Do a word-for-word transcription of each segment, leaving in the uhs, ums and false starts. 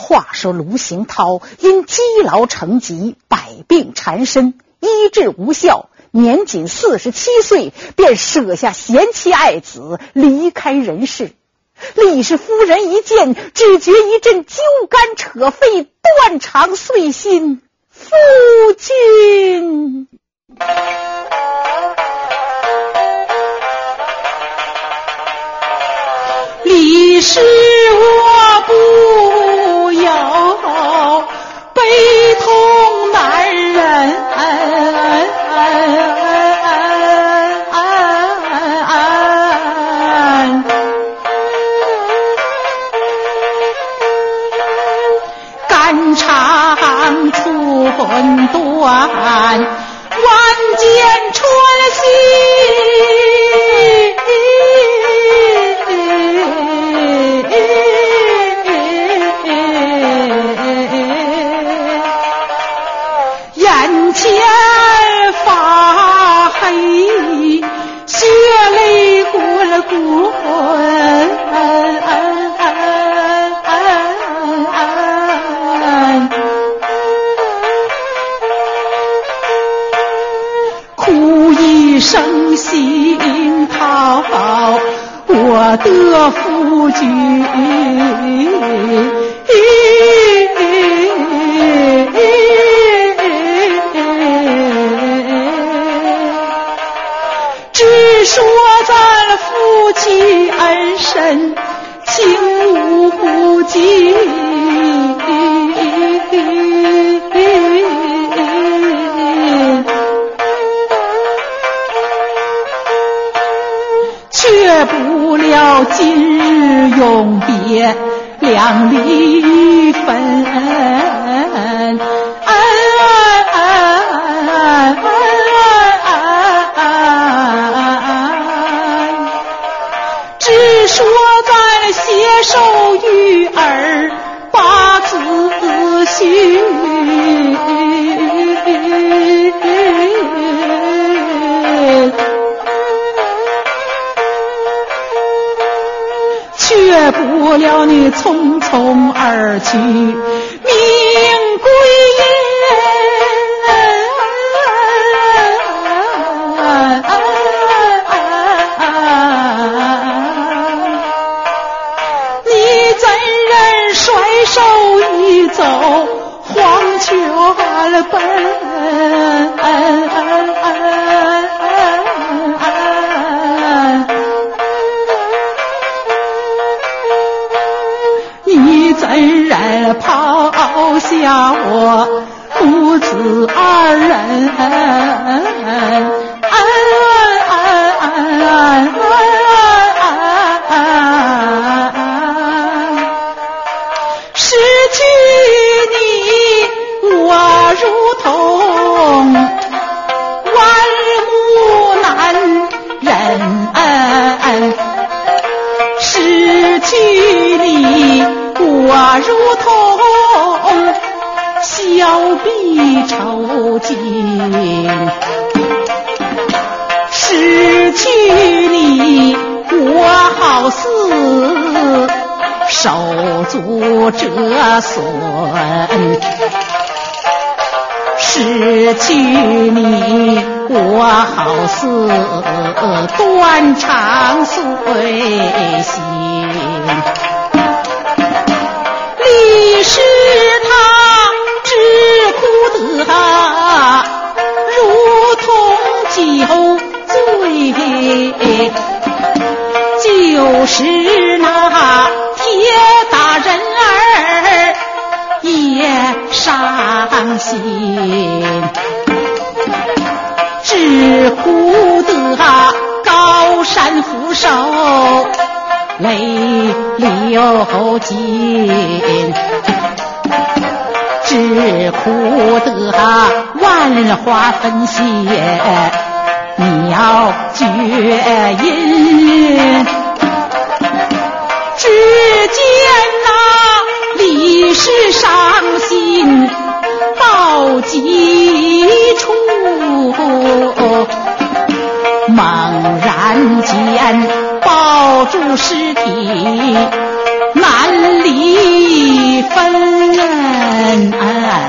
话说卢行涛因积劳成疾，百病缠身，医治无效，年仅四十七岁，便舍下贤妻爱子，离开人世。李氏夫人一见，只觉一阵揪肝扯肺，断肠碎心。夫君， 李氏我不要悲痛难忍，肝肠寸断，万箭穿心，眼前发黑，血泪滚滚，哭一声心掏我的夫君，只说咱夫妻恩深情无尽，却不料今日永别两离分，只说咱携手育儿把子婿，却不料你匆匆而去，命归你怎忍甩手一走黄泉奔，你怎忍抛下我母子二人，失去你我如同万木难忍，失去你我如同小臂抽筋，失去你我好似手足折损，失去你我好似断肠碎心。李氏他只哭得如同酒醉，就是那铁打人儿也伤心，只哭得高山俯首泪流尽，只哭得万花纷谢鸟绝音，只见那李氏伤心到极处，猛然间抱住尸体难离分啊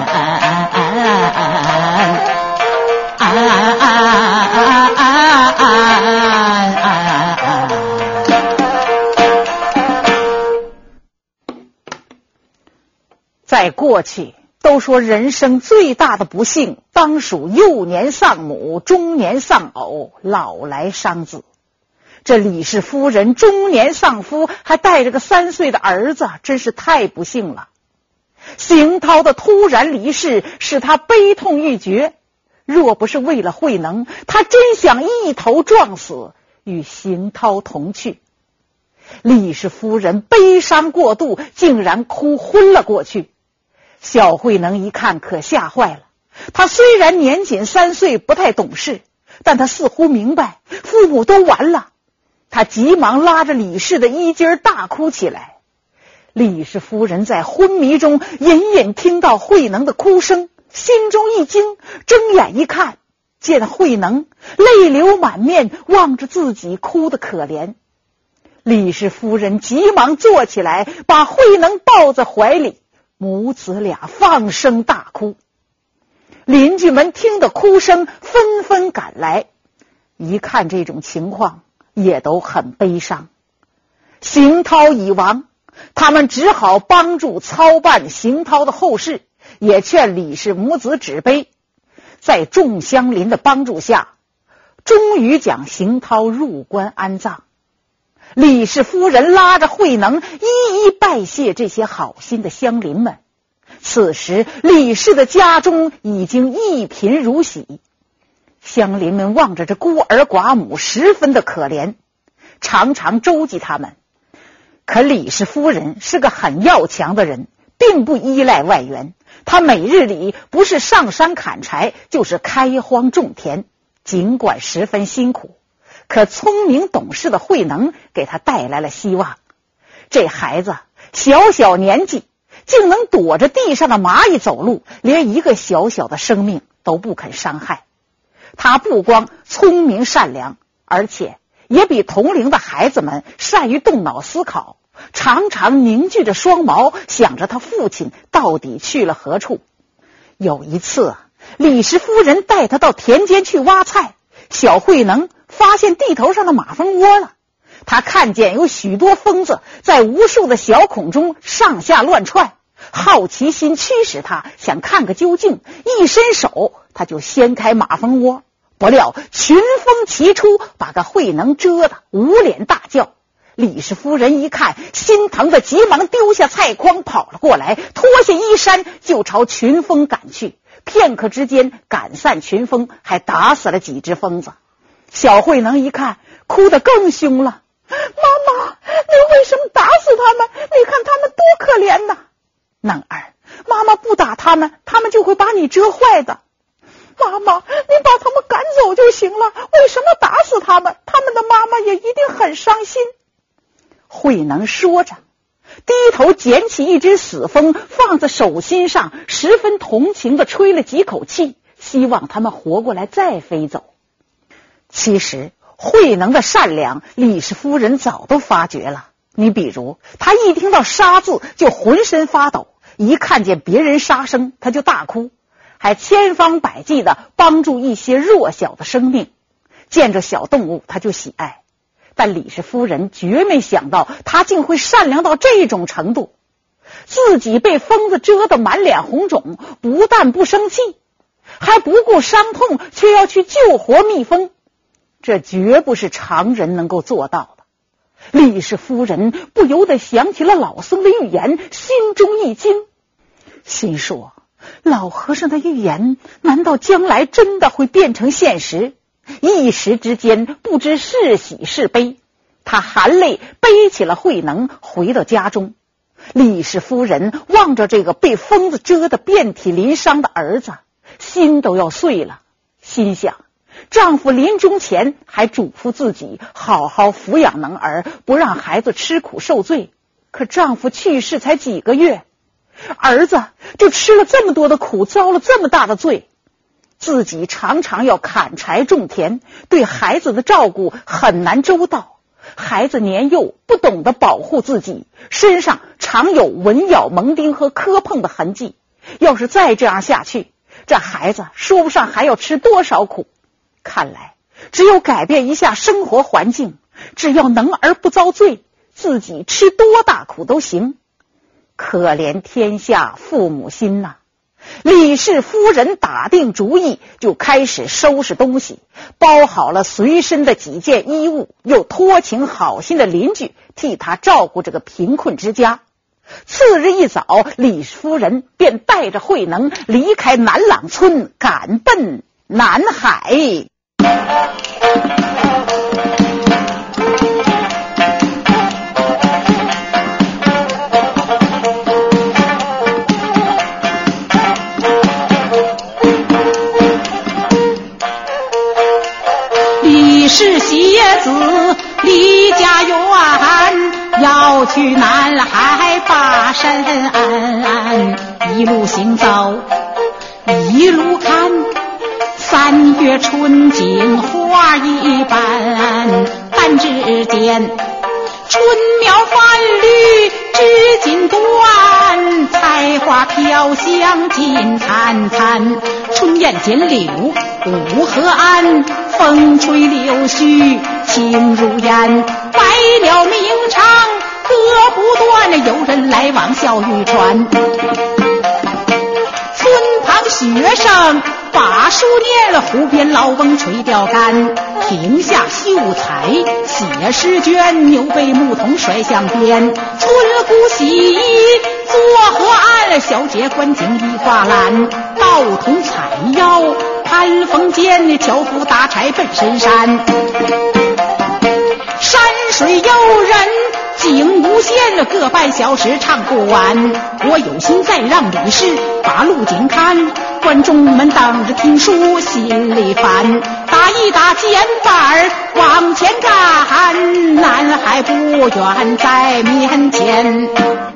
在过去，都说人生最大的不幸当属幼年丧母，中年丧偶，老来伤子。这李氏夫人中年丧夫，还带着个三岁的儿子，真是太不幸了。邢涛的突然离世使他悲痛欲绝，若不是为了慧能，他真想一头撞死，与邢涛同去。李氏夫人悲伤过度，竟然哭昏了过去。小慧能一看可吓坏了，他虽然年仅三岁，不太懂事，但他似乎明白父母都完了。他急忙拉着李氏的衣襟大哭起来。李氏夫人在昏迷中隐隐听到慧能的哭声，心中一惊，睁眼一看，见慧能泪流满面，望着自己哭得可怜。李氏夫人急忙坐起来，把慧能抱在怀里，母子俩放声大哭。邻居们听得哭声，纷纷赶来，一看这种情况，也都很悲伤。邢涛已亡，他们只好帮助操办邢涛的后事，也劝李氏母子止悲。在众乡邻的帮助下，终于将邢涛入棺安葬。李氏夫人拉着慧能一一拜谢这些好心的乡邻们。此时李氏的家中已经一贫如洗，乡邻们望着这孤儿寡母十分的可怜，常常周济他们。可李氏夫人是个很要强的人，并不依赖外援，她每日里不是上山砍柴，就是开荒种田，尽管十分辛苦，可聪明懂事的慧能给他带来了希望。这孩子小小年纪竟能躲着地上的蚂蚁走路，连一个小小的生命都不肯伤害。他不光聪明善良，而且也比同龄的孩子们善于动脑思考，常常凝聚着双眸，想着他父亲到底去了何处。有一次，李氏夫人带他到田间去挖菜，小慧能发现地头上的马蜂窝了。他看见有许多蜂子在无数的小孔中上下乱窜，好奇心驱使他想看个究竟，一伸手他就掀开马蜂窝，不料群蜂齐出，把个慧能蛰得捂脸大叫。李氏夫人一看，心疼的急忙丢下菜筐跑了过来，脱下衣衫就朝群蜂赶去。片刻之间赶散群蜂，还打死了几只蜂子。小慧能一看，哭得更凶了。妈妈，你为什么打死他们？你看他们多可怜呐！能儿，妈妈不打他们，他们就会把你蛰坏的。妈妈，你把他们赶走就行了，为什么打死他们？他们的妈妈也一定很伤心。慧能说着，低头捡起一只死蜂，放在手心上，十分同情地吹了几口气，希望他们活过来再飞走。其实慧能的善良，李氏夫人早都发觉了。你比如，他一听到杀字就浑身发抖，一看见别人杀生他就大哭，还千方百计地帮助一些弱小的生命。见着小动物他就喜爱，但李氏夫人绝没想到他竟会善良到这种程度。自己被疯子蛰得满脸红肿，不但不生气，还不顾伤痛，却要去救活蜜蜂，这绝不是常人能够做到的。李氏夫人不由得想起了老僧的预言，心中一惊，心说老和尚的预言难道将来真的会变成现实？一时之间不知是喜是悲，他含泪背起了慧能回到家中。李氏夫人望着这个被疯子蛰得遍体鳞伤的儿子，心都要碎了，心想丈夫临终前还嘱咐自己好好抚养能儿，不让孩子吃苦受罪。可丈夫去世才几个月，儿子就吃了这么多的苦，遭了这么大的罪。自己常常要砍柴种田，对孩子的照顾很难周到， 孩子年幼，不懂得保护自己，身上常有蚊咬、蒙叮和磕碰的痕迹。要是再这样下去，这孩子说不上还要吃多少苦。看来只有改变一下生活环境，只要能而不遭罪，自己吃多大苦都行。可怜天下父母心呐！李氏夫人打定主意，就开始收拾东西，包好了随身的几件衣物，又托请好心的邻居替他照顾这个贫困之家。次日一早，李夫人便带着慧能离开南朗村，赶奔南海。 李氏携子离家园，要去南海把身安，一路行走一路看，三月春景花一般，但只见春苗繁绿枝锦端，菜花飘香金灿灿，春燕剪柳五河岸，风吹柳絮轻如烟，百鸟鸣唱歌不断，有人来往笑语传。村旁学生把书念，湖边老翁垂钓竿，亭下秀才写诗卷，牛背牧童甩向边，春姑洗衣做河岸，小姐观景一画栏，道童采药攀峰间，樵夫打柴奔深山，山水诱人景无限，各半小时唱不完。我有心再让李氏把路景看，观众们等着听书心里烦，打一打肩膀往前赶，南海不远在面前。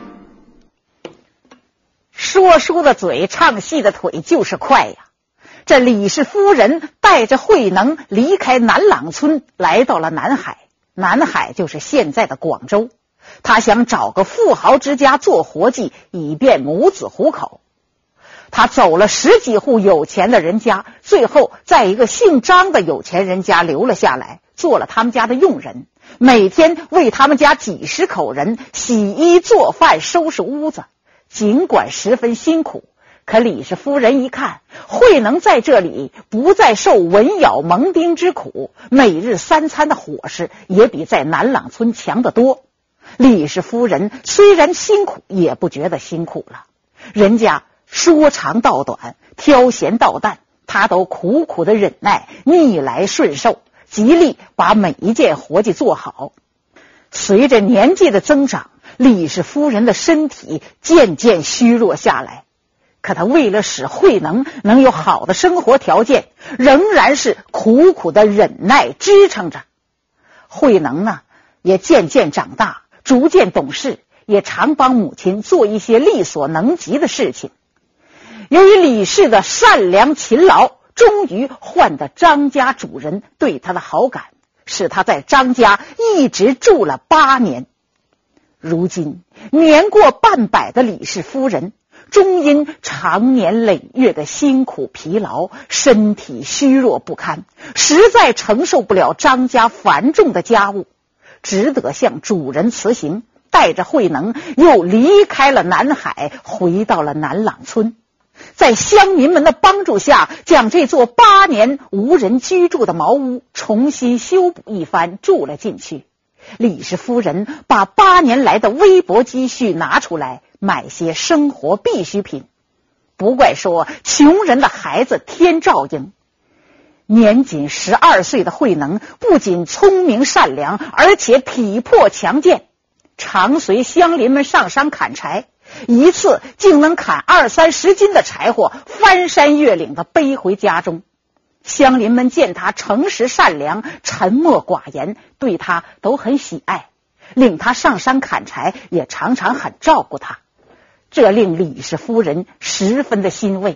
说书的嘴，唱戏的腿就是快呀！这李氏夫人带着慧能离开南朗村，来到了南海。南海就是现在的广州。他想找个富豪之家做活计，以便母子糊口。他走了十几户有钱的人家，最后在一个姓张的有钱人家留了下来，做了他们家的佣人，每天为他们家几十口人洗衣做饭收拾屋子。尽管十分辛苦，可李氏夫人一看，慧能在这里不再受蚊咬蒙叮之苦，每日三餐的伙食也比在南朗村强得多。李氏夫人虽然辛苦，也不觉得辛苦了。人家说长道短，挑咸倒淡，他都苦苦的忍耐，逆来顺受，极力把每一件活计做好。随着年纪的增长，李氏夫人的身体渐渐虚弱下来，可她为了使慧能能有好的生活条件，仍然是苦苦的忍耐支撑着。慧能呢，也渐渐长大，逐渐懂事，也常帮母亲做一些力所能及的事情。由于李氏的善良勤劳，终于换得张家主人对他的好感，使他在张家一直住了八年。如今年过半百的李氏夫人，终因长年累月的辛苦疲劳，身体虚弱不堪，实在承受不了张家繁重的家务，只得向主人辞行，带着慧能又离开了南海，回到了南朗村。在乡民们的帮助下，将这座八年无人居住的茅屋重新修补一番，住了进去。李氏夫人把八年来的微薄积蓄拿出来，买些生活必需品。不怪说穷人的孩子天照应。年仅十二岁的慧能不仅聪明善良，而且体魄强健，常随乡邻们上山砍柴，一次竟能砍二三十斤的柴火，翻山越岭的背回家中。乡邻们见他诚实善良，沉默寡言，对他都很喜爱，令他上山砍柴，也常常很照顾他。这令李氏夫人十分的欣慰。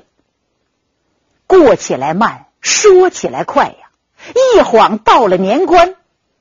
过起来慢，说起来快呀，一晃到了年关。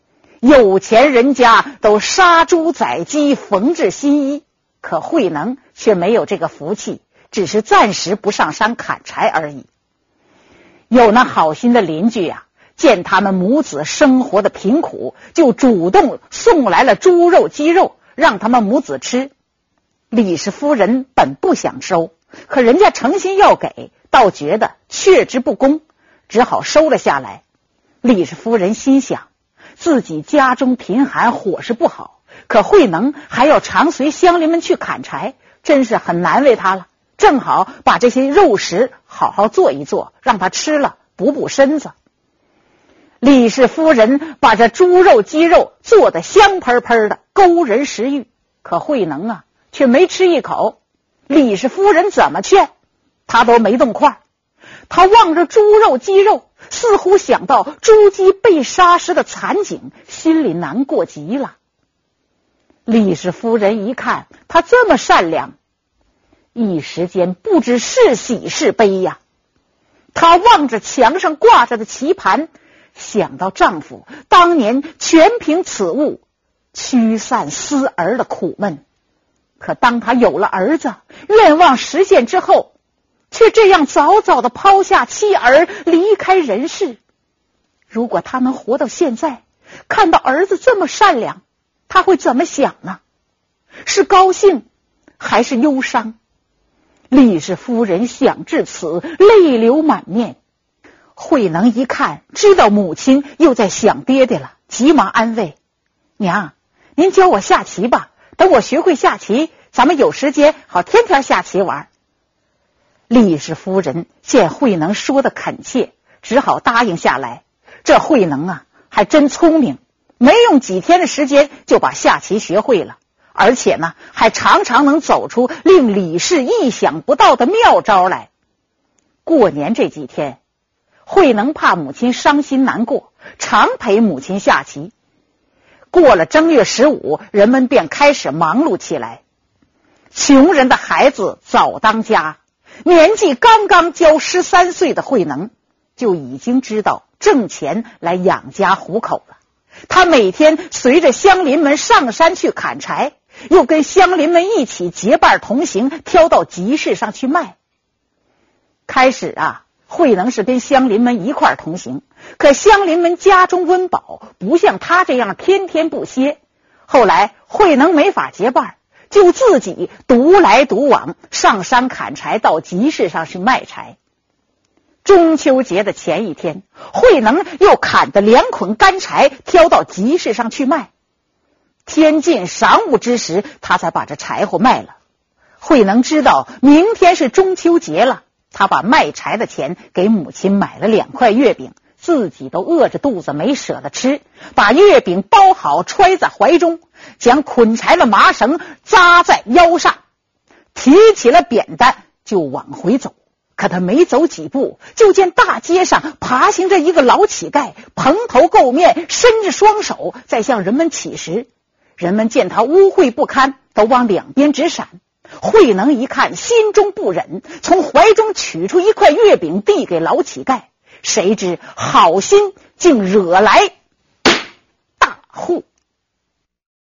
有钱人家都杀猪宰鸡缝制新衣，可慧能却没有这个福气，只是暂时不上山砍柴而已。有那好心的邻居啊，见他们母子生活的贫苦，就主动送来了猪肉鸡肉让他们母子吃。李氏夫人本不想收，可人家诚心要给，倒觉得却之不公，只好收了下来。李氏夫人心想，自己家中贫寒，伙食不好，可慧能还要常随乡邻们去砍柴，真是很难为他了。正好把这些肉食好好做一做，让他吃了补补身子。李氏夫人把这猪肉鸡肉做得香喷喷的，勾人食欲，可慧能啊却没吃一口。李氏夫人怎么劝他都没动筷，他望着猪肉鸡肉，似乎想到猪鸡被杀时的惨景，心里难过极了。李氏夫人一看他这么善良，一时间不知是喜是悲呀。她望着墙上挂着的棋盘，想到丈夫当年全凭此物驱散思儿的苦闷，可当她有了儿子，愿望实现之后，却这样早早的抛下妻儿离开人世。如果她能活到现在，看到儿子这么善良，她会怎么想呢？是高兴还是忧伤？李氏夫人想至此，泪流满面。慧能一看，知道母亲又在想爹爹了，急忙安慰：娘，您教我下棋吧，等我学会下棋，咱们有时间好天天下棋玩。李氏夫人见慧能说的恳切，只好答应下来。这慧能啊还真聪明，没用几天的时间就把下棋学会了，而且呢还常常能走出令李氏意想不到的妙招来。过年这几天，慧能怕母亲伤心难过，常陪母亲下棋。过了正月十五，人们便开始忙碌起来。穷人的孩子早当家，年纪刚刚交十三岁的慧能就已经知道挣钱来养家糊口了。他每天随着乡邻们上山去砍柴，又跟乡邻们一起结伴同行，挑到集市上去卖。开始啊，慧能是跟乡邻们一块儿同行，可乡邻们家中温饱，不像他这样天天不歇。后来慧能没法结伴，就自己独来独往，上山砍柴，到集市上去卖柴。中秋节的前一天，慧能又砍得两捆干柴，挑到集市上去卖。天近晌午之时，他才把这柴火卖了。慧能知道明天是中秋节了，他把卖柴的钱给母亲买了两块月饼，自己都饿着肚子没舍得吃，把月饼包好揣在怀中，将捆柴的麻绳扎在腰上，提起了扁担就往回走。可他没走几步，就见大街上爬行着一个老乞丐，蓬头垢面，伸着双手在向人们乞食。人们见他污秽不堪，都往两边直闪。慧能一看，心中不忍，从怀中取出一块月饼递给老乞丐，谁知好心竟惹来大祸。